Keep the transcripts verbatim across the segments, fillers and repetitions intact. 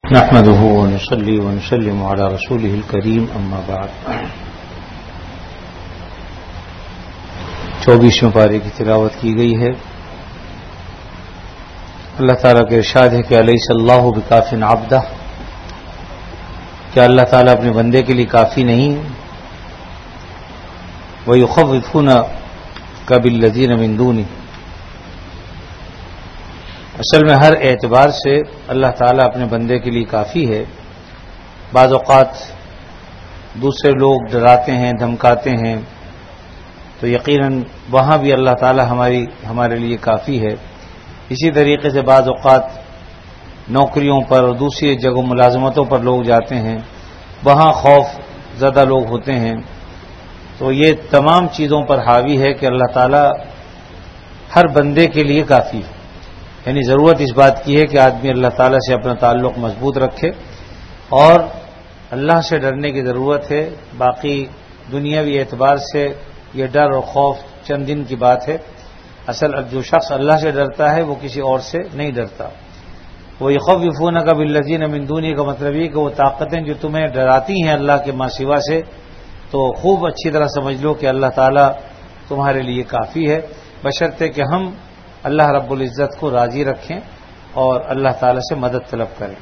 نحمده ونصلي ونسلم على رسوله الكريم اما بعد. چوبیسویں پارے کی تلاوت کی گئی ہے. اللہ تعالیٰ کا ارشاد ہے کہ الیس اللہ بکاف عبدہ، کیا اللہ تعالیٰ اپنے بندے کے لیے کافی نہیں؟ وَيُخَوِّفُونَكَ بِالَّذِينَ مِن دُونِهِ، اصل میں ہر اعتبار سے اللہ تعالیٰ اپنے بندے کے لیے کافی ہے. بعض اوقات دوسرے لوگ ڈراتے ہیں، دھمکاتے ہیں، تو یقیناً وہاں بھی اللہ تعالیٰ ہماری ہمارے لیے کافی ہے. اسی طریقے سے بعض اوقات نوکریوں پر اور دوسری جگہوں ملازمتوں پر لوگ جاتے ہیں، وہاں خوف زدہ لوگ ہوتے ہیں. تو یہ تمام چیزوں پر حاوی ہے کہ اللہ تعالیٰ ہر بندے کے لیے کافی ہے. یعنی ضرورت اس بات کی ہے کہ آدمی اللہ تعالیٰ سے اپنا تعلق مضبوط رکھے اور اللہ سے ڈرنے کی ضرورت ہے. باقی دنیاوی اعتبار سے یہ ڈر اور خوف چند دن کی بات ہے. اصل جو شخص اللہ سے ڈرتا ہے وہ کسی اور سے نہیں ڈرتا. وہ یخوفونک بالذین من دونہ کا مطلب یہ کہ وہ طاقتیں جو تمہیں ڈراتی ہیں اللہ کے ماں سوا سے، تو خوب اچھی طرح سمجھ لو کہ اللہ تعالیٰ تمہارے لیے کافی ہے، بشرطے کہ ہم اللہ رب العزت کو راضی رکھیں اور اللہ تعالیٰ سے مدد طلب کریں.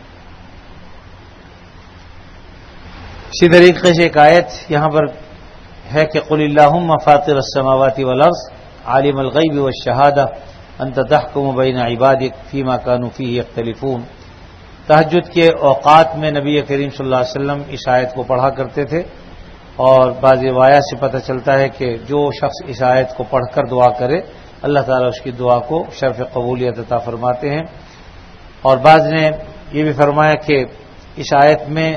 اسی طریقے سے ایک آیت یہاں پر ہے کہ قل اللہم فاطر السماوات والارض عالم الغیب والشہادہ انت تحکم بین عبادک فیما کانوا فیہ یختلفون. تہجد کے اوقات میں نبی کریم صلی اللہ علیہ وسلم اس آیت کو پڑھا کرتے تھے، اور بعض روایات سے پتہ چلتا ہے کہ جو شخص اس آیت کو پڑھ کر دعا کرے اللہ تعالیٰ اس کی دعا کو شرف قبولیت عطا فرماتے ہیں. اور بعض نے یہ بھی فرمایا کہ اس آیت میں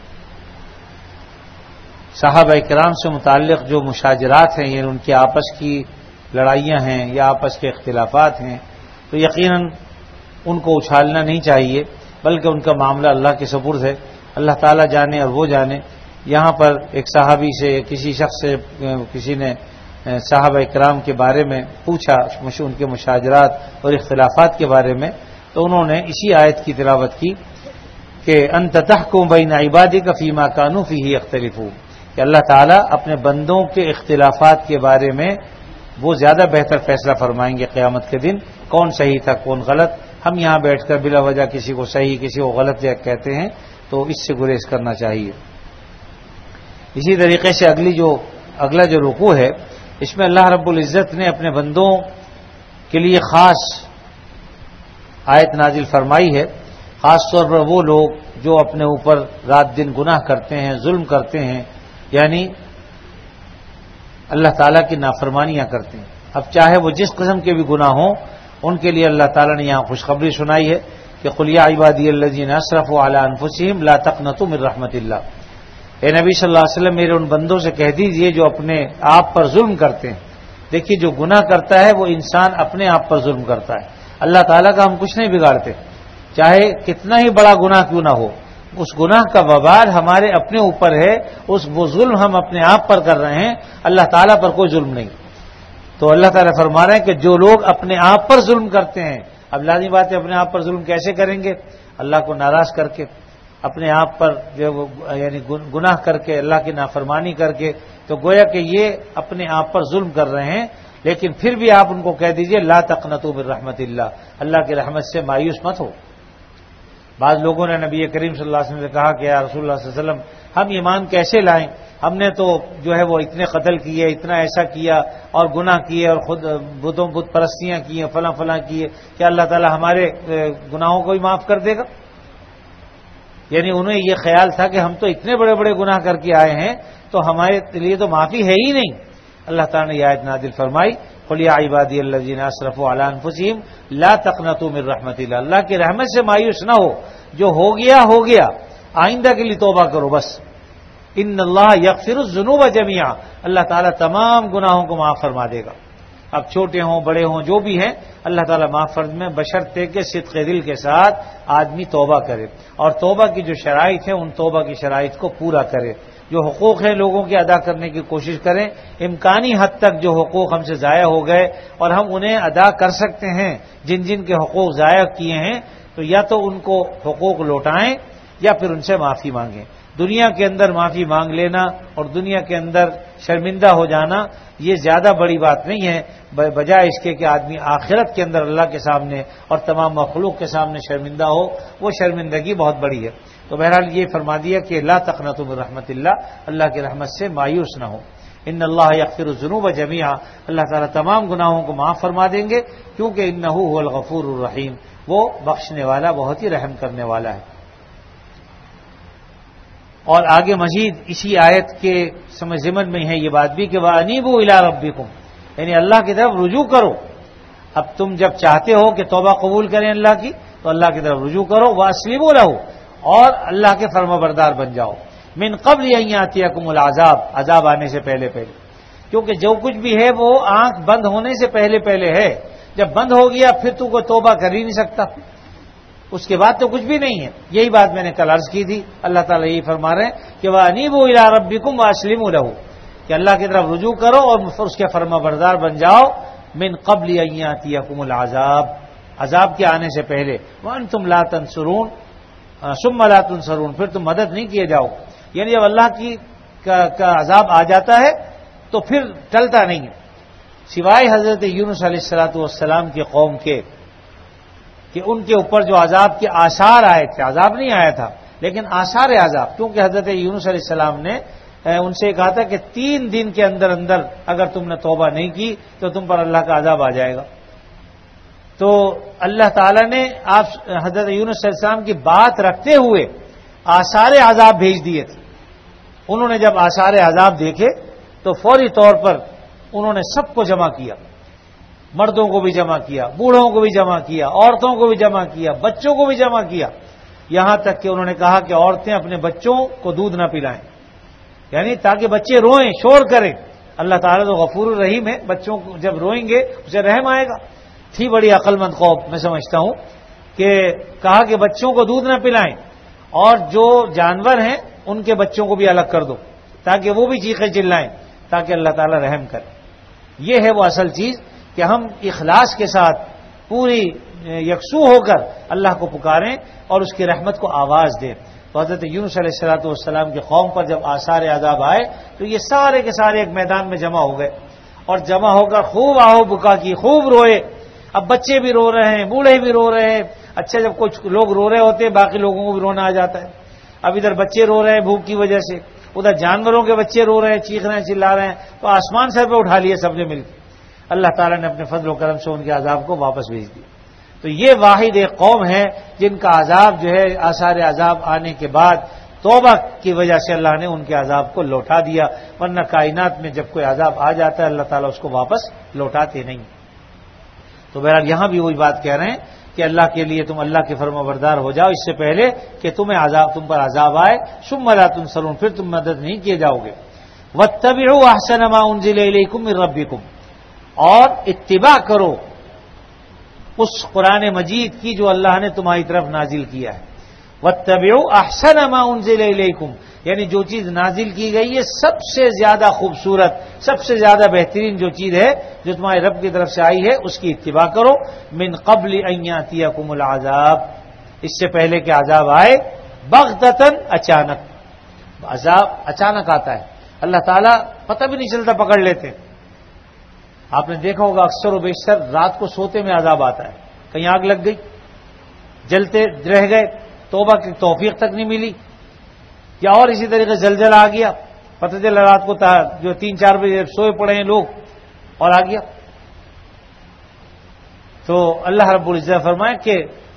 صحابہ کرام سے متعلق جو مشاجرات ہیں، یعنی ان کی آپس کی لڑائیاں ہیں یا آپس کے اختلافات ہیں، تو یقیناً ان کو اچھالنا نہیں چاہیے، بلکہ ان کا معاملہ اللہ کے سپرد ہے. اللہ تعالیٰ جانے اور وہ جانے. یہاں پر ایک صحابی سے کسی شخص سے کسی نے صحابہ کرام کے بارے میں پوچھا، ان کے مشاجرات اور اختلافات کے بارے میں، تو انہوں نے اسی آیت کی تلاوت کی کہ انت تحکم بین عبادک فیما کانوا فیہ یختلفون، کہ اللہ تعالیٰ اپنے بندوں کے اختلافات کے بارے میں وہ زیادہ بہتر فیصلہ فرمائیں گے قیامت کے دن، کون صحیح تھا کون غلط. ہم یہاں بیٹھ کر بلا وجہ کسی کو صحیح کسی کو غلط کہتے ہیں، تو اس سے گریز کرنا چاہیے. اسی طریقے سے اگلی جو اگلا جو رکوع ہے، اس میں اللہ رب العزت نے اپنے بندوں کے لیے خاص آیت نازل فرمائی ہے. خاص طور پر وہ لوگ جو اپنے اوپر رات دن گناہ کرتے ہیں، ظلم کرتے ہیں، یعنی اللہ تعالیٰ کی نافرمانیاں کرتے ہیں. اب چاہے وہ جس قسم کے بھی گناہ ہوں، ان کے لیے اللہ تعالیٰ نے یہاں خوشخبری سنائی ہے کہ قل یا عبادی الذین اسرفوا علی انفسہم لا تقنطوا من رحمت اللہ. اے نبی صلی اللہ علیہ وسلم میرے ان بندوں سے کہہ دیجئے جو اپنے آپ پر ظلم کرتے ہیں. دیکھیے جو گناہ کرتا ہے وہ انسان اپنے آپ پر ظلم کرتا ہے. اللہ تعالیٰ کا ہم کچھ نہیں بگاڑتے، چاہے کتنا ہی بڑا گناہ کیوں نہ ہو، اس گناہ کا وبال ہمارے اپنے اوپر ہے. اس وہ ظلم ہم اپنے آپ پر کر رہے ہیں، اللہ تعالیٰ پر کوئی ظلم نہیں. تو اللہ تعالیٰ فرما رہے ہیں کہ جو لوگ اپنے آپ پر ظلم کرتے ہیں، اب لازمی بات ہے اپنے آپ پر ظلم کیسے کریں گے؟ اللہ کو ناراض کر کے، اپنے آپ پر جو یعنی گناہ کر کے، اللہ کی نافرمانی کر کے. تو گویا کہ یہ اپنے آپ پر ظلم کر رہے ہیں. لیکن پھر بھی آپ ان کو کہہ دیجئے لا تقنطوا من رحمت اللہ، اللہ کی رحمت سے مایوس مت ہو. بعض لوگوں نے نبی کریم صلی اللہ علیہ وسلم سے کہا کہ یا رسول اللہ صلی اللہ علیہ وسلم ہم ایمان کیسے لائیں؟ ہم نے تو جو ہے وہ اتنے قتل کیے، اتنا ایسا کیا اور گناہ کیے اور خود بتوں بت پرستیاں کی ہیں، فلاں فلاں کیے، کیا اللہ تعالیٰ ہمارے گناہوں کو بھی معاف کر دے گا؟ یعنی انہیں یہ خیال تھا کہ ہم تو اتنے بڑے بڑے گناہ کر کے آئے ہیں تو ہمارے لیے تو معافی ہے ہی نہیں. اللہ تعالیٰ نے یہ آیت نازل فرمائی قل یا عبادی الذین اسرفوا علی انفسہم لا تقنطوا من رحمت اللہ. اللہ کی رحمت سے مایوس نہ ہو، جو ہو گیا ہو گیا، آئندہ کے لیے توبہ کرو بس. ان اللہ یغفر الذنوب جميعا، اللہ تعالیٰ تمام گناہوں کو معاف فرما دے گا. اب چھوٹے ہوں بڑے ہوں جو بھی ہیں اللہ تعالیٰ معاف فرض میں، بشرطے کہ صدق دل کے ساتھ آدمی توبہ کرے اور توبہ کی جو شرائط ہیں ان توبہ کی شرائط کو پورا کرے. جو حقوق ہیں لوگوں کے ادا کرنے کی کوشش کریں. امکانی حد تک جو حقوق ہم سے ضائع ہو گئے اور ہم انہیں ادا کر سکتے ہیں، جن جن کے حقوق ضائع کیے ہیں، تو یا تو ان کو حقوق لوٹائیں یا پھر ان سے معافی مانگیں. دنیا کے اندر معافی مانگ لینا اور دنیا کے اندر شرمندہ ہو جانا یہ زیادہ بڑی بات نہیں ہے، بجائے اس کے کہ آدمی آخرت کے اندر اللہ کے سامنے اور تمام مخلوق کے سامنے شرمندہ ہو، وہ شرمندگی بہت بڑی ہے. تو بہرحال یہ فرما دیا کہ لا تقنطوا من رحمت اللہ، اللہ کی رحمت سے مایوس نہ ہو. ان اللہ یغفر الذنوب جميعا، اللہ تعالیٰ تمام گناہوں کو معاف فرما دیں گے، کیونکہ انہ هو الغفور الرحیم، وہ بخشنے والا بہت ہی رحم کرنے والا ہے. اور آگے مزید اسی آیت کے سمجھ ضمن میں ہے یہ بات بھی کہ وَأَنِيبُوا إِلَىٰ رَبِّكُمْ، یعنی اللہ کی طرف رجوع کرو. اب تم جب چاہتے ہو کہ توبہ قبول کریں اللہ کی تو اللہ کی طرف رجوع کرو. وَأَسْلِمُوا لَهُ، اور اللہ کے فرما بردار بن جاؤ. من قبل ان یاتیکم العذاب، عذاب آنے سے پہلے پہلے، کیونکہ جو کچھ بھی ہے وہ آنکھ بند ہونے سے پہلے پہلے ہے. جب بند ہو گیا پھر تو کوئی توبہ کر ہی نہیں سکتا، اس کے بعد تو کچھ بھی نہیں ہے. یہی بات میں نے کل عرض کی تھی. اللہ تعالیٰ یہی فرما رہے ہیں کہ وَأَنِيبُوا إِلَىٰ رَبِّكُمْ وَأَسْلِمُوا لَهُ، کہ اللہ کی طرف رجوع کرو اور اس کے فرما بردار بن جاؤ. من قبل ان یاتیکم العذاب، عذاب کے آنے سے پہلے. وَأَنْتُمْ لَا تَنصُرُونَ ثُمَّ لَا تُنصَرُونَ، پھر تم مدد نہیں کیے جاؤ. یعنی جب اللہ کی کا, کا عذاب آ جاتا ہے تو پھر ٹلتا نہیں ہے، سوائے حضرت یونس علیہ الصلوۃ والسلام کی قوم کے، کہ ان کے اوپر جو عذاب کے آثار آئے تھے. عذاب نہیں آیا تھا لیکن آثار عذاب، کیونکہ حضرت یونس علیہ السلام نے ان سے کہا تھا کہ تین دن کے اندر اندر اگر تم نے توبہ نہیں کی تو تم پر اللہ کا عذاب آ جائے گا. تو اللہ تعالیٰ نے آپ حضرت یونس علیہ السلام کی بات رکھتے ہوئے آثار عذاب بھیج دیے تھے. انہوں نے جب آثار عذاب دیکھے تو فوری طور پر انہوں نے سب کو جمع کیا، مردوں کو بھی جمع کیا، بوڑھوں کو بھی جمع کیا، عورتوں کو بھی جمع کیا، بچوں کو بھی جمع کیا، یہاں تک کہ انہوں نے کہا کہ عورتیں اپنے بچوں کو دودھ نہ پلائیں، یعنی تاکہ بچے روئیں، شور کریں. اللہ تعالیٰ تو غفور الرحیم ہے، بچوں کو جب روئیں گے اسے رحم آئے گا. تھی بڑی عقل مند قوم، میں سمجھتا ہوں، کہ کہا کہ بچوں کو دودھ نہ پلائیں اور جو جانور ہیں ان کے بچوں کو بھی الگ کر دو تاکہ وہ بھی چیخیں چلائیں، تاکہ اللہ تعالیٰ رحم کرے. یہ ہے وہ اصل چیز کہ ہم اخلاص کے ساتھ پوری یکسو ہو کر اللہ کو پکاریں اور اس کی رحمت کو آواز دیں. تو حضرت یونس علیہ الصلوۃ والسلام کی قوم پر جب آثار عذاب آئے تو یہ سارے کے سارے ایک میدان میں جمع ہو گئے اور جمع ہو کر خوب آہو بکا کی، خوب روئے. اب بچے بھی رو رہے ہیں، بوڑھے بھی رو رہے ہیں. اچھا جب کچھ لوگ رو رہے ہوتے ہیں باقی لوگوں کو بھی رونا آ جاتا ہے. اب ادھر بچے رو رہے ہیں بھوک کی وجہ سے، ادھر جانوروں کے بچے رو رہے ہیں، چیخ رہے ہیں، چلا رہے ہیں. تو آسمان سر پہ اٹھا لیے سب نے مل کے. اللہ تعالیٰ نے اپنے فضل و کرم سے ان کے عذاب کو واپس بھیج دیا. تو یہ واحد ایک قوم ہے جن کا عذاب جو ہے آثار عذاب آنے کے بعد توبہ کی وجہ سے اللہ نے ان کے عذاب کو لوٹا دیا. ورنہ کائنات میں جب کوئی عذاب آ جاتا ہے اللہ تعالیٰ اس کو واپس لوٹاتے نہیں. تو بہرحال یہاں بھی وہی بات کہہ رہے ہیں کہ اللہ کے لیے تم اللہ کے فرما بردار ہو جاؤ اس سے پہلے کہ تمہیں عذاب تم پر عذاب آئے. ثم لا تنصرون، پھر تم مدد نہیں کیے جاؤ گے. واتبعوا احسن ما انزل الیکم من ربکم، اور اتباع کرو اس قرآن مجید کی جو اللہ نے تمہاری طرف نازل کیا ہے. واتبعوا احسن ما انزل الیکم، یعنی جو چیز نازل کی گئی ہے سب سے زیادہ خوبصورت، سب سے زیادہ بہترین جو چیز ہے جو تمہارے رب کی طرف سے آئی ہے اس کی اتباع کرو. من قبل ان یاتیکم العذاب، اس سے پہلے کہ عذاب آئے. بغتتاً، اچانک. عذاب اچانک آتا ہے، اللہ تعالیٰ پتہ بھی نہیں چلتا، پکڑ لیتے. آپ نے دیکھا ہوگا اکثر و بیشتر رات کو سوتے میں عذاب آتا ہے. کہیں آگ لگ گئی، جلتے رہ گئے، توبہ کی توفیق تک نہیں ملی، یا اور اسی طریقے زلزلہ آ گیا، پتہ چلا رات کو جو تین چار بجے سوئے پڑے ہیں لوگ اور آ گیا. تو اللہ رب العزت فرمائے کہ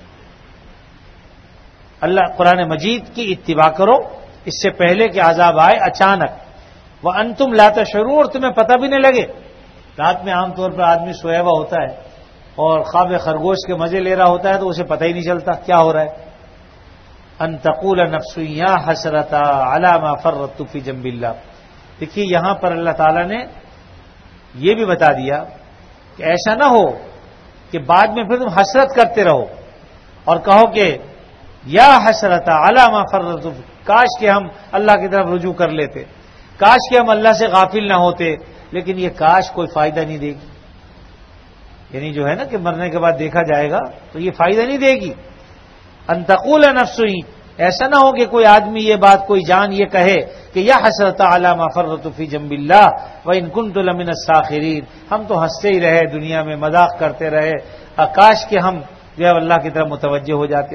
اللہ قرآن مجید کی اتباع کرو اس سے پہلے کہ عذاب آئے اچانک. وانتم لا تشعرون، اور تمہیں پتہ بھی نہیں لگے. رات میں عام طور پر آدمی سویا ہوا ہوتا ہے اور خواب خرگوش کے مزے لے رہا ہوتا ہے تو اسے پتہ ہی نہیں چلتا کیا ہو رہا ہے. ان تقول نفس یا حسرتا علی ما فرطت فی جنب اللہ. دیکھیے یہاں پر اللہ تعالیٰ نے یہ بھی بتا دیا کہ ایسا نہ ہو کہ بعد میں پھر تم حسرت کرتے رہو اور کہو کہ یا حسرتا علی ما فرطت، کاش کہ ہم اللہ کی طرف رجوع کر لیتے، کاش کہ ہم اللہ سے غافل نہ ہوتے. لیکن یہ کاش کوئی فائدہ نہیں دے گی. یعنی جو ہے نا کہ مرنے کے بعد دیکھا جائے گا تو یہ فائدہ نہیں دے گی. ان تقول نفس، ایسا نہ ہو کہ کوئی آدمی یہ بات کوئی جان یہ کہے کہ یا حسرت علی ما فرطت فی جنب اللہ وان کنت لمن الساخرین، ہم تو ہنستے ہی رہے دنیا میں، مذاق کرتے رہے، کاش کہ ہم جو ہے اللہ کی طرف متوجہ ہو جاتے۔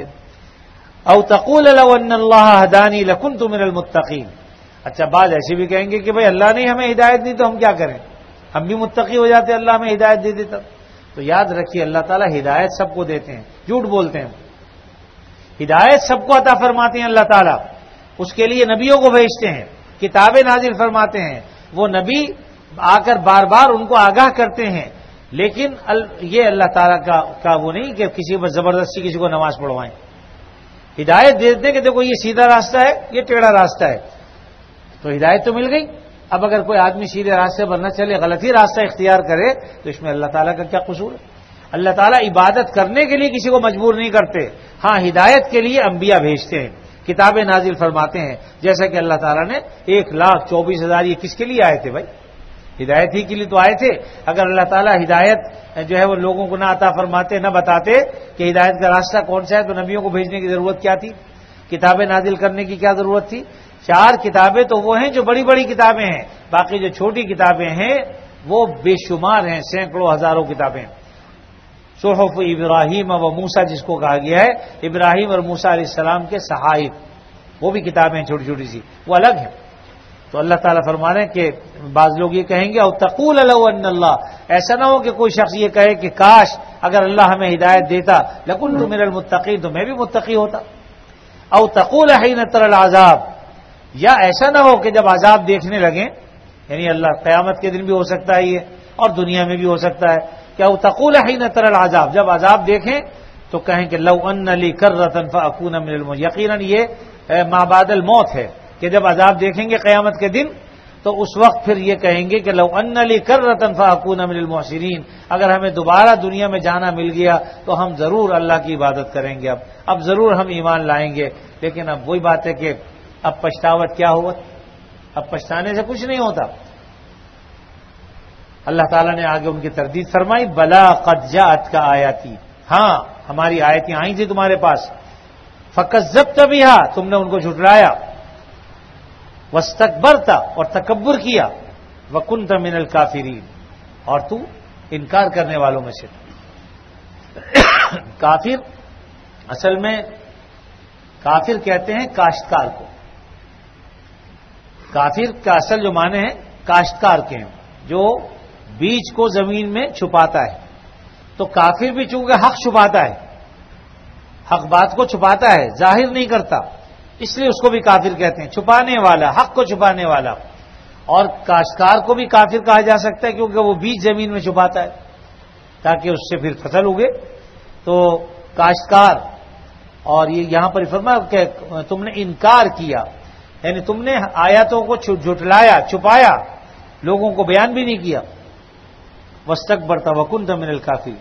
او تقول لو ان اللہ ہدانی لکنت من المتقین، اچھا بعض ایسے بھی کہیں گے کہ بھائی اللہ نے ہمیں ہدایت دی تو ہم کیا کریں، ہم بھی متقی ہو جاتے، اللہ ہمیں ہدایت دے دیتا۔ تو یاد رکھیے اللہ تعالیٰ ہدایت سب کو دیتے ہیں، جھوٹ بولتے ہیں، ہدایت سب کو عطا فرماتے ہیں اللہ تعالیٰ، اس کے لیے نبیوں کو بھیجتے ہیں، کتابیں نازل فرماتے ہیں، وہ نبی آ کر بار بار ان کو آگاہ کرتے ہیں، لیکن یہ اللہ تعالیٰ کا کا وہ نہیں کہ کسی پر زبردستی کسی کو نماز پڑھوائیں، ہدایت دیتے ہیں کہ دیکھو یہ سیدھا راستہ ہے، یہ ٹیڑھا راستہ ہے، تو ہدایت تو مل گئی۔ اب اگر کوئی آدمی سیدھے راستے پر نہ چلے، غلط ہی راستہ اختیار کرے، تو اس میں اللہ تعالیٰ کا کیا قصور ہے؟ اللہ تعالیٰ عبادت کرنے کے لیے کسی کو مجبور نہیں کرتے، ہاں ہدایت کے لیے انبیاء بھیجتے ہیں، کتابیں نازل فرماتے ہیں، جیسا کہ اللہ تعالیٰ نے ایک لاکھ چوبیس ہزار یہ کس کے لیے آئے تھے بھائی؟ ہدایت ہی کے لیے تو آئے تھے۔ اگر اللہ تعالیٰ ہدایت جو ہے وہ لوگوں کو نہ عطا فرماتے، نہ بتاتے کہ ہدایت کا راستہ کون سا ہے، تو نبیوں کو بھیجنے کی ضرورت کیا تھی؟ کتابیں نازل کرنے کی کیا ضرورت تھی؟ چار کتابیں تو وہ ہیں جو بڑی بڑی کتابیں ہیں، باقی جو چھوٹی کتابیں ہیں وہ بے شمار ہیں، سینکڑوں ہزاروں کتابیں۔ صحف ابراہیم و موسیٰ جس کو کہا گیا ہے، ابراہیم اور موسیٰ علیہ السلام کے صحائف، وہ بھی کتابیں چھوٹی چھوٹی سی، وہ الگ ہیں۔ تو اللہ تعالیٰ فرما رہے ہیں کہ بعض لوگ یہ کہیں گے او تقول لو ان اللہ، ایسا نہ ہو کہ کوئی شخص یہ کہے کہ کاش اگر اللہ ہمیں ہدایت دیتا لکنت من المتقین، تو میں بھی متقی ہوتا۔ او تقول حین تری العذاب، یا ایسا نہ ہو کہ جب عذاب دیکھنے لگیں، یعنی اللہ قیامت کے دن بھی ہو سکتا ہے یہ، اور دنیا میں بھی ہو سکتا ہے، کہ او تقول حین تری العذاب، جب عذاب دیکھیں تو کہیں کہ لو ان لی کرۃ فاکون من المحسنین، یقیناً یہ ما بعد الموت ہے کہ جب عذاب دیکھیں گے قیامت کے دن تو اس وقت پھر یہ کہیں گے کہ لو ان لی کرۃ فاکون من المحسنین، اگر ہمیں دوبارہ دنیا میں جانا مل گیا تو ہم ضرور اللہ کی عبادت کریں گے، اب اب ضرور ہم ایمان لائیں گے۔ لیکن اب وہی بات ہے کہ اب پچھتاوت کیا ہوا، اب پچھتانے سے کچھ نہیں ہوتا۔ اللہ تعالیٰ نے آگے ان کی تردید فرمائی، بلا قد جاءتک آیاتی، ہاں ہماری آیتیں آئی تھی تمہارے پاس، فکذبت بہا، تم نے ان کو جھٹلایا، واستکبرت، اور تکبر کیا، وکنت من الکافرین، اور تو انکار کرنے والوں میں سے۔ کافر اصل میں کافر کہتے ہیں کاشتکار کو، کافر کا اصل جو معنی ہے کاشتکار کے ہیں، جو بیج کو زمین میں چھپاتا ہے۔ تو کافر بھی چونکہ حق چھپاتا ہے، حق بات کو چھپاتا ہے، ظاہر نہیں کرتا، اس لیے اس کو بھی کافر کہتے ہیں، چھپانے والا، حق کو چھپانے والا۔ اور کاشتکار کو بھی کافر کہا جا سکتا ہے کیونکہ وہ بیج زمین میں چھپاتا ہے تاکہ اس سے پھر فصل اگے، تو کاشتکار۔ اور یہ یہاں پر فرمایا کہ تم نے انکار کیا، یعنی تم نے آیاتوں کو جھٹلایا، چھپایا، لوگوں کو بیان بھی نہیں کیا۔ واستکبرت وکنت من الکافرین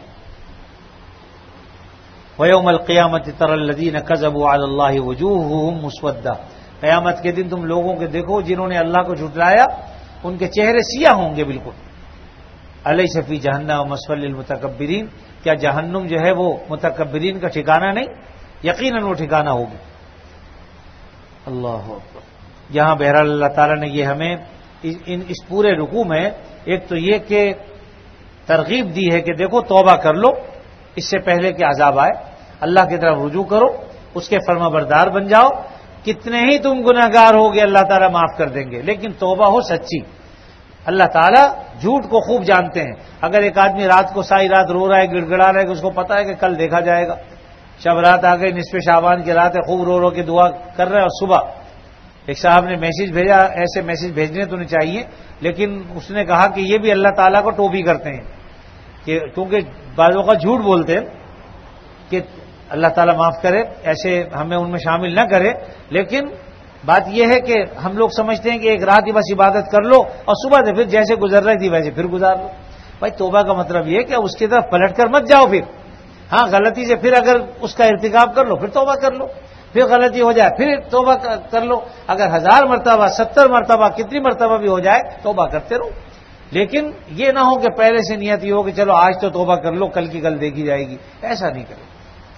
ویوم القیامت تری الذین کذبوا علی اللہ وجوہہم مسودہ، قیامت کے دن تم لوگوں کے دیکھو جنہوں نے اللہ کو جھٹلایا ان کے چہرے سیاہ ہوں گے بالکل۔ الیس فی جہنم مثوی للمتکبرین، کیا جہنم جو ہے وہ متکبرین کا ٹھکانہ نہیں؟ یقیناً وہ ٹھکانہ ہوگی۔ اللہ اکبر۔ یہاں بہرحال اللہ تعالیٰ نے یہ ہمیں اس پورے رکوع میں ایک تو یہ کہ ترغیب دی ہے کہ دیکھو توبہ کر لو اس سے پہلے کہ عذاب آئے، اللہ کی طرف رجوع کرو، اس کے فرما بردار بن جاؤ، کتنے ہی تم گناہ گار ہوگے اللہ تعالیٰ معاف کر دیں گے، لیکن توبہ ہو سچی۔ اللہ تعالیٰ جھوٹ کو خوب جانتے ہیں۔ اگر ایک آدمی رات کو ساری رات رو رہا ہے، گڑ گڑا رہا ہے کہ اس کو پتا ہے کہ کل دیکھا جائے گا، شب رات آ گئی، نصف شعبان کی رات ہے، خوب رو رو کے دعا کر رہا ہے، اور صبح ایک صاحب نے میسج بھیجا، ایسے میسج بھیجنے تو نہیں چاہیے، لیکن اس نے کہا کہ یہ بھی اللہ تعالیٰ کو ٹوپی کرتے ہیں، کہ کیونکہ بعضوں کا جھوٹ بولتے ہیں کہ اللہ تعالیٰ معاف کرے، ایسے ہمیں ان میں شامل نہ کرے، لیکن بات یہ ہے کہ ہم لوگ سمجھتے ہیں کہ ایک رات ہی بس عبادت کر لو اور صبح سے پھر جیسے گزر رہی تھی ویسے پھر گزار لو۔ بھائی توبہ کا مطلب یہ کہ اس کی طرف پلٹ کر مت جاؤ، پھر ہاں غلطی سے پھر اگر اس کا ارتکاب کر لو پھر توبہ کر لو، پھر غلطی ہو جائے پھر توبہ کر لو، اگر ہزار مرتبہ ستر مرتبہ کتنی مرتبہ بھی ہو جائے توبہ کرتے رہو، لیکن یہ نہ ہو کہ پہلے سے نیت یہ ہو کہ چلو آج تو توبہ کر لو، کل کی کل دیکھی جائے گی، ایسا نہیں کرے۔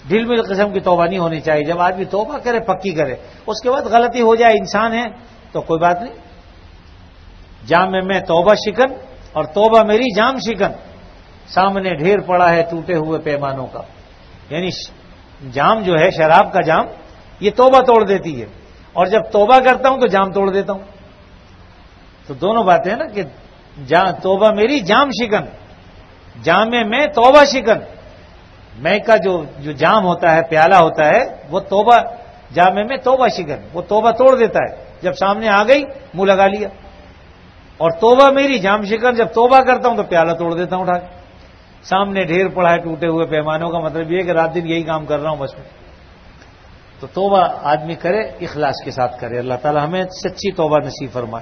ڈھیل مل قسم کی توبہ نہیں ہونی چاہیے. جب آدمی توبہ کرے پکی کرے, اس کے بعد غلطی ہو جائے, انسان ہے تو کوئی بات نہیں. جام میں توبہ شکن اور توبہ میری جام شکن, سامنے ڈھیر پڑا ہے ٹوٹے ہوئے پیمانوں کا. یعنی جام جو ہے شراب کا جام, یہ توبہ توڑ دیتی ہے, اور جب توبہ کرتا ہوں تو جام توڑ دیتا ہوں. تو دونوں باتیں ہیں نا کہ توبہ میری جام شکن, جام میں توبہ شکن. میں کا جو جو جام ہوتا ہے, پیالہ ہوتا ہے, وہ توبہ جام میں توبہ شکن, وہ توبہ توڑ دیتا ہے. جب سامنے آ گئی منہ لگا لیا. اور توبہ میری جام شکن, جب توبہ کرتا ہوں تو پیالہ توڑ دیتا ہوں اٹھا کے. سامنے ڈھیر پڑا ہے ٹوٹے ہوئے پیمانوں کا مطلب یہ کہ رات دن یہی کام کر رہا ہوں بس میں. تو توبہ آدمی کرے, اخلاص کے ساتھ کرے. اللہ تعالی ہمیں سچی توبہ نصیب فرمائے.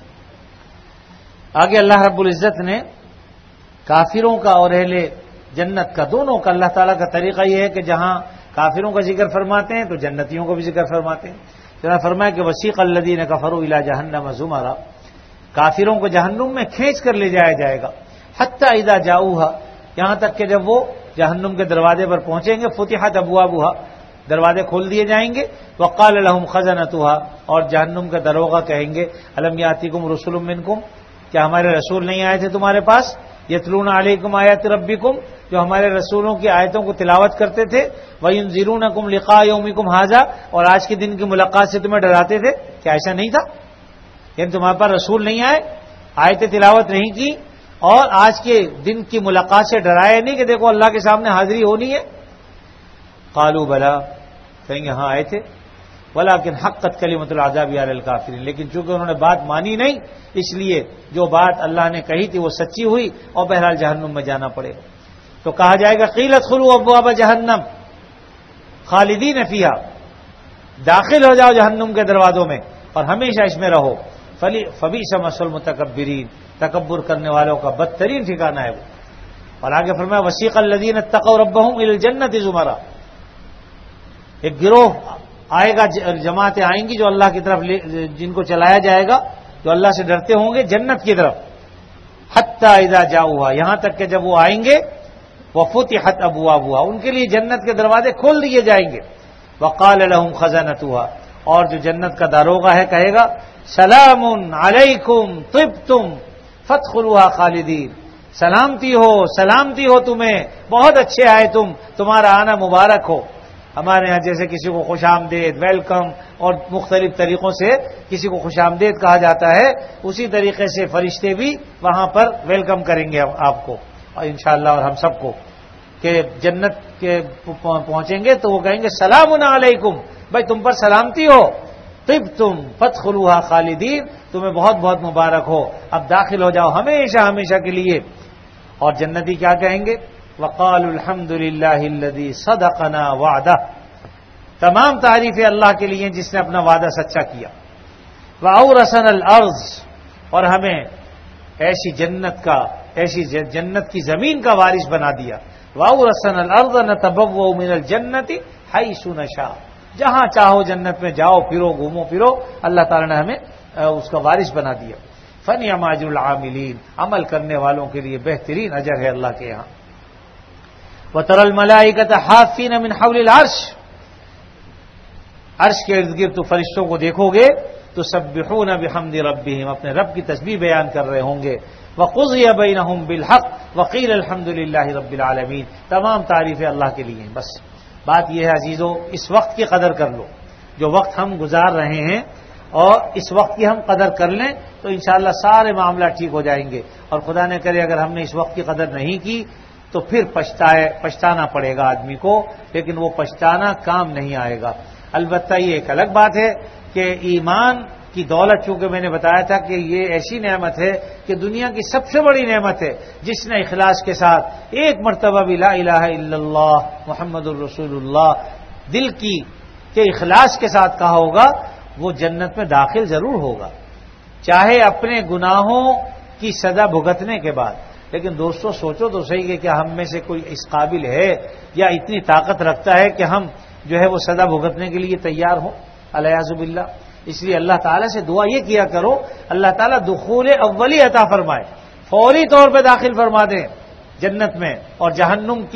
آگے اللہ رب العزت نے کافروں کا اور اہل جنت کا, دونوں کا اللہ تعالیٰ کا طریقہ یہ ہے کہ جہاں کافروں کا ذکر فرماتے ہیں تو جنتیوں کو بھی ذکر فرماتے ہیں. جنہوں نے فرمایا کہ وسیق الذین کفروا الی جہنم زمرا, کافروں کو جہنم میں کھینچ کر لے جایا جائے گا. حتی اذا جاؤوها, یہاں تک کہ جب وہ جہنم کے دروازے پر پہنچیں گے, فتحت ابوابها, دروازے کھول دیے جائیں گے. وقال لهم خزنتها, اور جہنم کا دروغہ کہیں گے, الم یاتکم رسل منکم, کیا ہمارے رسول نہیں آئے تھے تمہارے پاس, یتلون علیکم آیات ربکم, جو ہمارے رسولوں کی آیتوں کو تلاوت کرتے تھے, وینذرونکم لقاء یومکم ھذا, اور آج کے دن کی ملاقات سے تمہیں ڈراتے تھے. کیا ایسا نہیں تھا؟ یعنی تمہارے پاس رسول نہیں آئے, آیتیں تلاوت نہیں کی, اور آج کے دن کی ملاقات سے ڈرایا نہیں کہ دیکھو اللہ کے سامنے حاضری ہونی ہے. قالوا بلا, کہیں گے ہاں آئے تھے. ولکن حقت کلمۃ العذاب علی الکافرین, لیکن چونکہ انہوں نے بات مانی نہیں, اس لیے جو بات اللہ نے کہی تھی وہ سچی ہوئی, اور بہرحال جہنم میں جانا پڑے گا. تو کہا جائے گا قیل ادخلوا ابواب جہنم خالدین فیہا, داخل ہو جاؤ جہنم کے دروازوں میں اور ہمیشہ اس میں رہو. فبئس مثوى المتکبرین, تکبر کرنے والوں کا بدترین ٹھکانہ ہے وہ. اور آگے فرمایا وسیق الذین اتقوا ربهم الی الجنۃ زمرا, ایک گروہ آئے گا, جماعتیں آئیں گی جو اللہ کی طرف, جن کو چلایا جائے گا, جو اللہ سے ڈرتے ہوں گے جنت کی طرف. حتی اذا جاؤوها, یہاں تک کہ جب وہ آئیں گے, وفتحت ابوابها, ان کے لیے جنت کے دروازے کھول دیے جائیں گے. وقال لهم خزنتها, اور جو جنت کا داروغہ ہے کہے گا سلام علیکم طبتم فادخلوها خالدین, سلامتی ہو سلامتی ہو تمہیں, بہت اچھے آئے تم, تمہارا آنا مبارک ہو. ہمارے ہاں جیسے کسی کو خوش آمدید, ویلکم, اور مختلف طریقوں سے کسی کو خوش آمدید کہا جاتا ہے, اسی طریقے سے فرشتے بھی وہاں پر ویلکم کریں گے آپ کو اور انشاءاللہ اور ہم سب کو, کہ جنت کے پہنچیں گے تو وہ کہیں گے سلام علیکم, بھائی تم پر سلامتی ہو, طبتم فادخلوها خالدین, تمہیں بہت بہت مبارک ہو, اب داخل ہو جاؤ ہمیشہ ہمیشہ کے لیے. اور جنتی کیا کہیں گے؟ وقالوا الحمد للہ الذی صدقنا وعدہ, تمام تعریفیں اللہ کے لیے جس نے اپنا وعدہ سچا کیا. وَأَوْرَثَنَا الْأَرْضَ, اور ہمیں ایسی جنت کا, ایسی جنت کی زمین کا وارث بنا دیا. وَأَوْرَثَنَا الْأَرْضَ نَتَبَوَّأُ مِنَ الْجَنَّةِ حَيْثُ نَشَاءُ, جہاں چاہو جنت میں جاؤ پھرو گھومو پھرو, اللہ تعالی نے ہمیں اس کا وارث بنا دیا. فَنِعْمَ أَجْرُ الْعَامِلِينَ, عمل کرنے والوں کے لیے بہترین اجر ہے اللہ کے یہاں. وَتَرَى الْمَلَائِكَةَ حَافِّينَ مِنْ حَوْلِ الْعَرْشِ, عرش کے ارد گرد تو فرشتوں کو دیکھو گے تو سبحون بحمد ربہم, اپنے رب کی تسبیح بیان کر رہے ہوں گے. وَقُضِيَ بَيْنَهُمْ بِالْحَقِّ وَقِيلَ الْحَمْدُ لِلَّهِ رَبِّ الْعَالَمِينَ, تمام تعریفیں اللہ کے لیے. بس بات یہ ہے عزیزو, اس وقت کی قدر کر لو, جو وقت ہم گزار رہے ہیں, اور اس وقت کی ہم قدر کر لیں تو انشاءاللہ سارے معاملات ٹھیک ہو جائیں گے. اور خدا نے کرے اگر ہم نے اس وقت کی قدر نہیں کی تو پھر پچھتائے پچھتانا پڑے گا آدمی کو, لیکن وہ پچھتانا کام نہیں آئے گا. البتہ یہ ایک الگ بات ہے کہ ایمان کی دولت, چونکہ میں نے بتایا تھا کہ یہ ایسی نعمت ہے کہ دنیا کی سب سے بڑی نعمت ہے, جس نے اخلاص کے ساتھ ایک مرتبہ بھی لا الہ الا اللہ محمد الرسول اللہ دل کی کہ اخلاص کے ساتھ کہا ہوگا, وہ جنت میں داخل ضرور ہوگا, چاہے اپنے گناہوں کی سزا بھگتنے کے بعد. لیکن دوستو سوچو تو صحیح کہ کیا ہم میں سے کوئی اس قابل ہے یا اتنی طاقت رکھتا ہے کہ ہم جو ہے وہ سزا بھگتنے کے لیے تیار ہوں؟ الیاذ باللہ. اس لیے اللہ تعالیٰ سے دعا یہ کیا کرو, اللہ تعالیٰ دخول اولی عطا فرمائے, فوری طور پہ داخل فرما دیں جنت میں, اور جہنم کی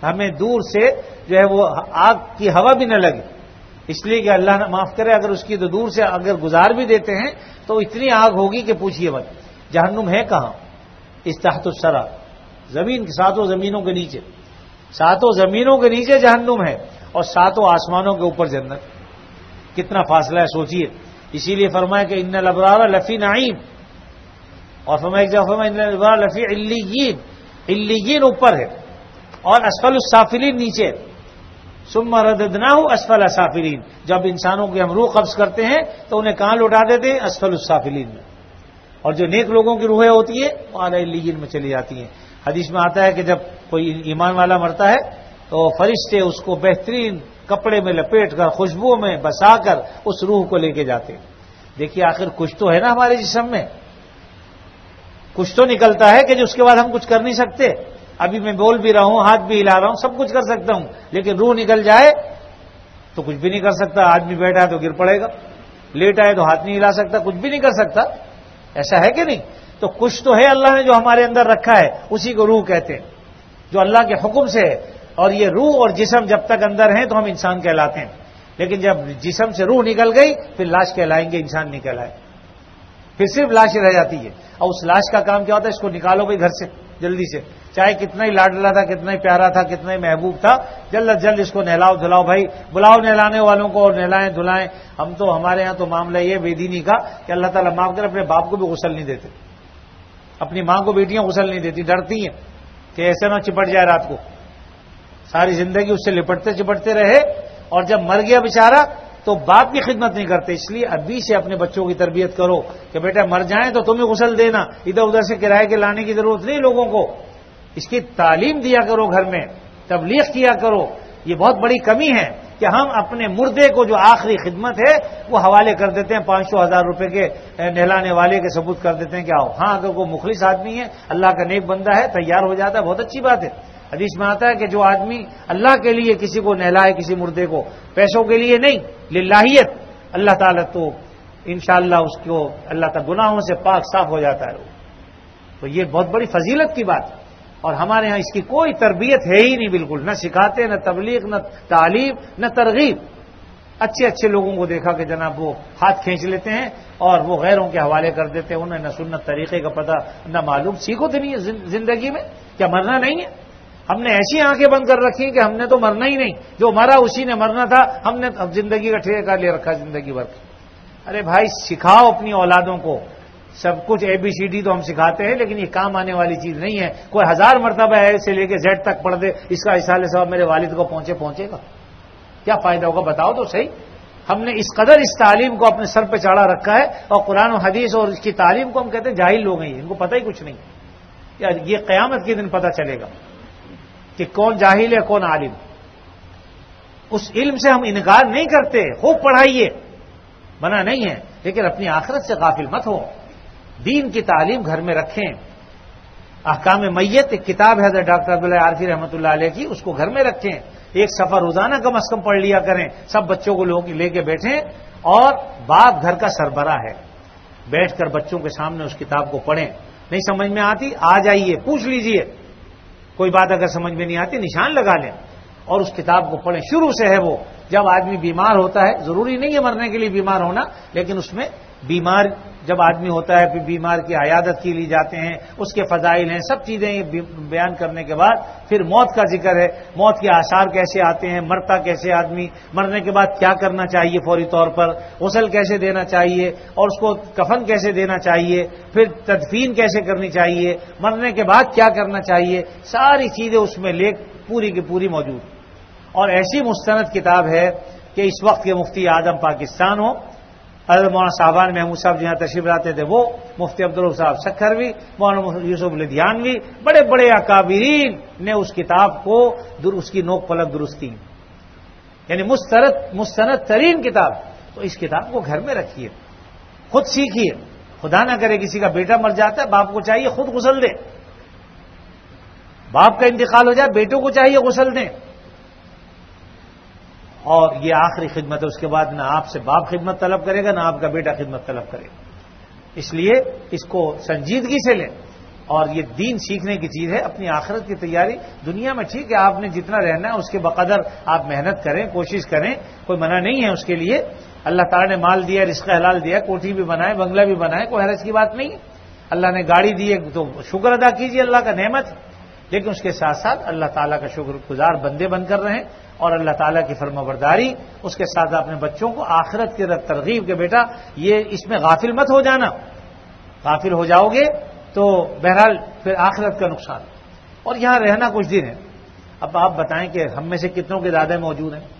ہمیں دور سے جو ہے وہ آگ کی ہوا بھی نہ لگے، اس لیے کہ اللہ نہ معاف کرے اگر اس کی تو دور سے اگر گزار بھی دیتے ہیں تو اتنی آگ ہوگی کہ پوچھیے مت۔ جہنم ہے کہاں؟ اس تحت الثری، زمین کی ساتوں زمینوں کے نیچے، ساتوں زمینوں کے نیچے جہنم ہے اور ساتوں آسمانوں کے اوپر جنت۔ کتنا فاصلہ ہے سوچیے۔ اسی لیے فرمایا کہ ان الابرار لفی نعیم، اور فرمایا کہ فرمایا ان الابرار لفی علیین، علیین اوپر ہے اور اسفل السافلین نیچے۔ ثم رددناہ اسفل السافلین، جب انسانوں کی ہم روح قبض کرتے ہیں تو انہیں کہاں لوٹا دیتے ہیں؟ اسفل السافلین میں، اور جو نیک لوگوں کی روحیں ہوتی ہیں وہ اعلی علیین میں چلی جاتی ہیں۔ حدیث میں آتا ہے کہ جب کوئی ایمان والا مرتا ہے تو فرشتے اس کو بہترین کپڑے میں لپیٹ کر خوشبو میں بسا کر اس روح کو لے کے جاتے ہیں۔ دیکھیے آخر کچھ تو ہے نا ہمارے جسم میں، کچھ تو نکلتا ہے کہ جو اس کے بعد ہم کچھ کر نہیں سکتے۔ ابھی میں بول بھی رہا ہوں، ہاتھ بھی ہلا رہا ہوں، سب کچھ کر سکتا ہوں، لیکن روح نکل جائے تو کچھ بھی نہیں کر سکتا۔ آدمی بیٹھا ہے تو گر پڑے گا، لیٹ آئے تو ہاتھ نہیں ہلا سکتا، کچھ بھی نہیں کر سکتا۔ ایسا ہے کہ نہیں؟ تو کچھ تو ہے اللہ نے جو ہمارے اندر رکھا ہے، اسی کو روح کہتے ہیں، جو اللہ کے حکم سے ہے۔ اور یہ روح اور جسم جب تک اندر ہیں تو ہم انسان کہلاتے ہیں، لیکن جب جسم سے روح نکل گئی پھر لاش کہلائیں گے، انسان نہیں کہلائے، پھر صرف لاش رہ جاتی ہے۔ اور اس لاش کا کام کیا ہوتا ہے؟ اس کو نکالو بھائی گھر سے جلدی سے، چاہے کتنا ہی لاڈلا تھا، کتنا ہی پیارا تھا، کتنا ہی محبوب تھا، جلد از جلد اس کو نہلاؤ دھلاؤ بھائی، بلاؤ نہلانے والوں کو اور نہلائیں دھلائیں۔ ہم تو ہمارے ہاں تو معاملہ یہ بے دینی کا کہ اللہ تعالیٰ معاف کرے اپنے باپ کو بھی غسل نہیں دیتے، اپنی ماں کو بیٹیاں غسل نہیں دیتی، ڈرتی ہیں کہ ایسے نہ چپٹ جائے رات کو، ساری زندگی اس سے لپٹتے چپٹتے رہے، اور جب مر گیا بیچارہ تو باپ کی خدمت نہیں کرتے۔ اس لیے ابھی سے اپنے بچوں کی تربیت کرو کہ بیٹا مر جائیں تو تمہیں غسل دینا، ادھر ادھر سے کرائے کے لانے کی ضرورت نہیں لوگوں کو، اس کی تعلیم دیا کرو، گھر میں تبلیغ کیا کرو۔ یہ بہت بڑی کمی ہے کہ ہم اپنے مردے کو جو آخری خدمت ہے وہ حوالے کر دیتے ہیں، پانچ سو ہزار روپے کے نہلانے والے کے ثبوت کر دیتے ہیں کہ آؤ۔ ہاں اگر کوئی مخلص آدمی ہے، اللہ کا نیک بندہ ہے، تیار ہو جاتا ہے، بہت اچھی بات ہے۔ حدیث میں آتا ہے کہ جو آدمی اللہ کے لیے کسی کو نہلائے، کسی مردے کو، پیسوں کے لیے نہیں، للہیت، اللہ تعالیٰ تو انشاءاللہ اس کو اللہ تعالیٰ گناہوں سے پاک صاف ہو جاتا ہے۔ تو یہ بہت بڑی فضیلت کی بات ہے، اور ہمارے ہاں اس کی کوئی تربیت ہے ہی نہیں، بالکل نہ سکھاتے، نہ تبلیغ، نہ تعلیم، نہ ترغیب۔ اچھے اچھے لوگوں کو دیکھا کہ جناب وہ ہاتھ کھینچ لیتے ہیں اور وہ غیروں کے حوالے کر دیتے ہیں، انہیں نہ سنت طریقے کا پتہ نہ معلوم۔ سیکھو تو نہیں ہے زندگی میں، کیا مرنا نہیں ہے؟ ہم نے ایسی آنکھیں بند کر رکھی کہ ہم نے تو مرنا ہی نہیں، جو مرا اسی نے مرنا تھا، ہم نے اب زندگی کا ٹھیکہ لے رکھا زندگی بھر۔ ارے بھائی سکھاؤ اپنی اولادوں کو، سب کچھ اے بی سی ڈی تو ہم سکھاتے ہیں، لیکن یہ کام آنے والی چیز نہیں ہے۔ کوئی ہزار مرتبہ اے سے لے کے زیڈ تک پڑھ دے، اس کا اصالہ ثواب میرے والد کو پہنچے پہنچے گا؟ کیا فائدہ ہوگا؟ بتاؤ تو صحیح۔ ہم نے اس قدر اس تعلیم کو اپنے سر پہ چڑھا رکھا ہے، اور قرآن و حدیث اور اس کی تعلیم کو ہم کہتے ہیں جاہل لوگ ہیں، ان کو پتہ ہی کچھ نہیں۔ یہ قیامت کے دن پتہ چلے گا کہ کون جاہل ہے کون عالم۔ اس علم سے ہم انکار نہیں کرتے، خوب پڑھائیے، منع نہیں ہے، لیکن اپنی آخرت سے غافل مت ہو۔ دین کی تعلیم گھر میں رکھیں۔ احکام میت ایک کتاب ہے حضرت ڈاکٹر عبداللہ عارفی رحمۃ اللہ علیہ کی، اس کو گھر میں رکھیں، ایک صفحہ روزانہ کم از کم پڑھ لیا کریں، سب بچوں کو لوگ لے کے بیٹھیں، اور باپ گھر کا سربراہ ہے، بیٹھ کر بچوں کے سامنے اس کتاب کو پڑھیں۔ نہیں سمجھ میں آتی آ جائیے، پوچھ لیجئے، کوئی بات اگر سمجھ میں نہیں آتی نشان لگا لیں، اور اس کتاب کو پڑھیں۔ شروع سے ہے وہ، جب آدمی بیمار ہوتا ہے، ضروری نہیں ہے مرنے کے لیے بیمار ہونا، لیکن اس میں بیمار جب آدمی ہوتا ہے، پھر بیمار کی عیادت کے لیے جاتے ہیں، اس کے فضائل ہیں، سب چیزیں بیان کرنے کے بعد پھر موت کا ذکر ہے، موت کے آثار کیسے آتے ہیں، مرتا کیسے آدمی، مرنے کے بعد کیا کرنا چاہیے فوری طور پر، غسل کیسے دینا چاہیے، اور اس کو کفن کیسے دینا چاہیے، پھر تدفین کیسے کرنی چاہیے، مرنے کے بعد کیا کرنا چاہیے، ساری چیزیں اس میں لے پوری کی پوری موجود۔ اور ایسی مستند کتاب ہے کہ اس وقت کے مفتی اعظم پاکستان ہو، حضرت مولانا صاحبان محمود صاحب جہاں تشریف لاتے تھے وہ، مفتی عبدالرؤف صاحب سکھروی، مولانا یوسف لدھیانوی، بڑے بڑے اکابرین نے اس کتاب کو اس کی نوک پلک درست کی، یعنی مستند مستند ترین کتاب۔ تو اس کتاب کو گھر میں رکھیے، خود سیکھیے۔ خدا نہ کرے کسی کا بیٹا مر جاتا ہے، باپ کو چاہیے خود غسل دے، باپ کا انتقال ہو جائے بیٹوں کو چاہیے غسل دیں، اور یہ آخری خدمت ہے۔ اس کے بعد نہ آپ سے باپ خدمت طلب کرے گا، نہ آپ کا بیٹا خدمت طلب کرے گا۔ اس لیے اس کو سنجیدگی سے لیں، اور یہ دین سیکھنے کی چیز ہے، اپنی آخرت کی تیاری دنیا میں ٹھیک ہے، آپ نے جتنا رہنا ہے اس کے بقدر آپ محنت کریں، کوشش کریں، کوئی منع نہیں ہے اس کے لیے. اللہ تعالیٰ نے مال دیا، رزق حلال دیا، کوٹھی بھی بنائے، بنگلہ بھی بنائے، کوئی حرج کی بات نہیں ہے. اللہ نے گاڑی دی ہے تو شکر ادا کیجیے، اللہ کا نعمت ہے. لیکن اس کے ساتھ ساتھ اللہ تعالیٰ کا شکر گزار بندے بن کر رہیں اور اللہ تعالیٰ کی فرما برداری. اس کے ساتھ اپنے بچوں کو آخرت کی ترغیب کے بیٹا یہ اس میں غافل مت ہو جانا. غافل ہو جاؤ گے تو بہرحال پھر آخرت کا نقصان. اور یہاں رہنا کچھ دن ہے. اب آپ بتائیں کہ ہم میں سے کتنوں کے دادا موجود ہیں،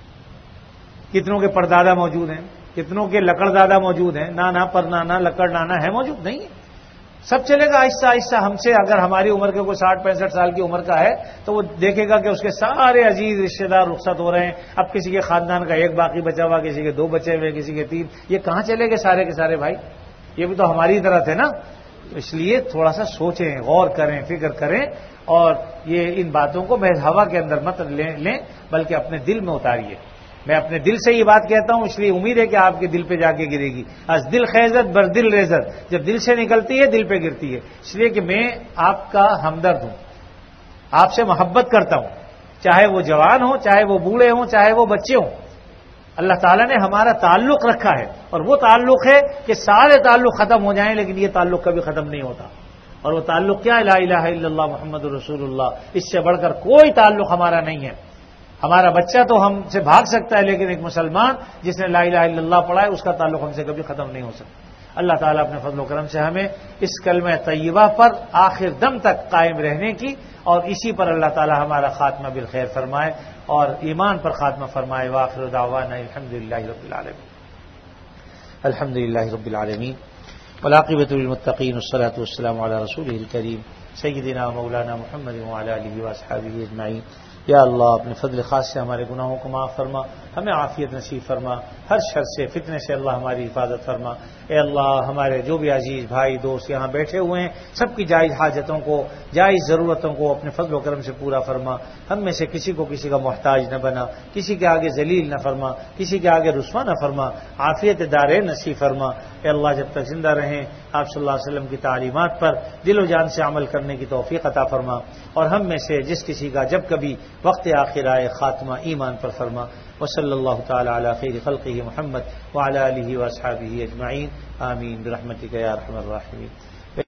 کتنوں کے پردادا موجود ہیں، کتنوں کے لکڑ دادا موجود ہیں، نانا پر نانا لکڑ نانا ہے موجود نہیں ہے. سب چلے گا آہستہ آہستہ. ہم سے اگر ہماری عمر کے کوئی ساٹھ پینسٹھ سال کی عمر کا ہے تو وہ دیکھے گا کہ اس کے سارے عزیز رشتے دار رخصت ہو رہے ہیں. اب کسی کے خاندان کا ایک باقی بچا ہوا، کسی کے دو بچے ہوئے، کسی کے تین. یہ کہاں چلے گئے سارے کے سارے بھائی؟ یہ بھی تو ہماری طرح تھے نا. اس لیے تھوڑا سا سوچیں، غور کریں، فکر کریں اور یہ ان باتوں کو محض ہوا کے اندر مت لیں بلکہ اپنے دل میں اتاریے. میں اپنے دل سے یہ بات کہتا ہوں، اس لیے امید ہے کہ آپ کے دل پہ جا کے گرے گی. از دل خیزت بر دل ریزت، جب دل سے نکلتی ہے دل پہ گرتی ہے. اس لیے کہ میں آپ کا ہمدرد ہوں، آپ سے محبت کرتا ہوں، چاہے وہ جوان ہوں، چاہے وہ بوڑھے ہوں، چاہے وہ بچے ہوں. اللہ تعالیٰ نے ہمارا تعلق رکھا ہے اور وہ تعلق ہے کہ سارے تعلق ختم ہو جائیں لیکن یہ تعلق کبھی ختم نہیں ہوتا. اور وہ تعلق کیا ہے؟ لا الہ الا اللہ محمد رسول اللہ. اس سے بڑھ کر کوئی تعلق ہمارا نہیں ہے. ہمارا بچہ تو ہم سے بھاگ سکتا ہے لیکن ایک مسلمان جس نے لا الہ الا اللہ پڑھا ہے اس کا تعلق ہم سے کبھی ختم نہیں ہو سکتا. اللہ تعالیٰ اپنے فضل و کرم سے ہمیں اس کلمہ طیبہ پر آخر دم تک قائم رہنے کی اور اسی پر اللہ تعالیٰ ہمارا خاتمہ بالخیر فرمائے اور ایمان پر خاتمہ فرمائے. وآخر دعوانا الحمدللہ رب العالمین. الحمدللہ رب العالمین والعاقبۃ للمتقین والصلاۃ والسلام علی رسولہ الکریم سیدنا مولانا محمد وعلی آلہ واصحابہ اجمعین. یا اللہ اپنے فضل خاص سے ہمارے گناہوں کو معاف فرما، ہمیں عافیت نصیب فرما، ہر شر سے فتنے سے اللہ ہماری حفاظت فرما. اے اللہ ہمارے جو بھی عزیز بھائی دوست یہاں بیٹھے ہوئے ہیں سب کی جائز حاجتوں کو، جائز ضرورتوں کو اپنے فضل و کرم سے پورا فرما. ہم میں سے کسی کو کسی کا محتاج نہ بنا، کسی کے آگے ذلیل نہ فرما، کسی کے آگے رسوا نہ فرما. عافیت دارین نصیب فرما. اے اللہ جب تک زندہ رہیں آپ صلی اللہ علیہ وسلم کی تعلیمات پر دل و جان سے عمل کرنے کی توفیق عطا فرما اور ہم میں سے جس کسی کا جب کبھی وقت آخر آئے خاتمہ ایمان پر فرما. وصلی اللہ تعالی علی خیر خلقہ محمد وعلی آلہ واصحابہ اجمعین. آمین برحمتک یا ارحم الراحمین.